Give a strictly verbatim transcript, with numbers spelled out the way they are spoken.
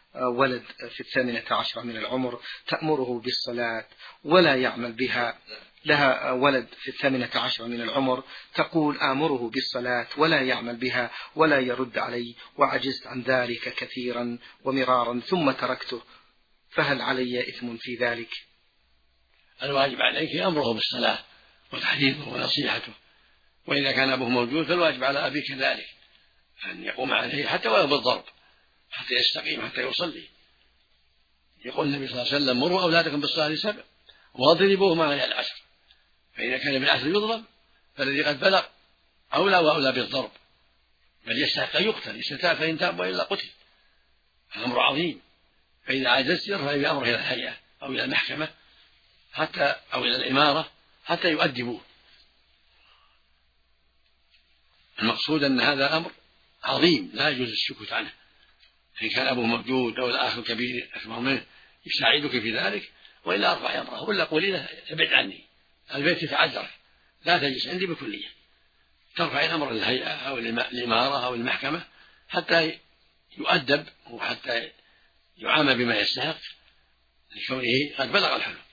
ولد في الثامنة عشرة من العمر تأمره بالصلاة ولا يعمل بها، لها ولد في الثامنة عشرة من العمر تقول آمره بالصلاة ولا يعمل بها ولا يرد علي، وعجزت عن ذلك كثيرا ومرارا ثم تركته، فهل علي إثم في ذلك؟ الواجب عليك أمره بالصلاة وتحديثه ونصيحته، وإذا كان أبوه موجود فالواجب على أبيك ذلك أن يقوم عليه حتى ولو بالضرب حتى يستقيم حتى يصلي. يقول النبي صلى الله عليه وسلم مروا أولادكم بالصلاة لسبع واضربوهم على العشر، فإذا كان بالعشر يضرب فالذي قد بلغ أولى وأولى بالضرب، بل يستحق أن يقتل، يستتاب فإن تاب وإلا قتل، الأمر عظيم. فإذا عجزت يرفع بأمره إلى الهيئة أو إلى المحكمة حتى أو إلى الإمارة حتى يؤدبوه. المقصود أن هذا أمر عظيم لا يجوز السكوت عنه، إن كان أبوه موجود أو الأخ الكبير أكبر منه يساعدك في ذلك، وإلا أرفع أمره ولا قولي له ابعد عني، البيت يتعذرك لا تجلس عندي بكلية، ترفع الأمر للهيئة أو الإمارة أو المحكمة حتى يؤدب وحتى يعامل بما يستحق لكونه قد بلغ الحلم.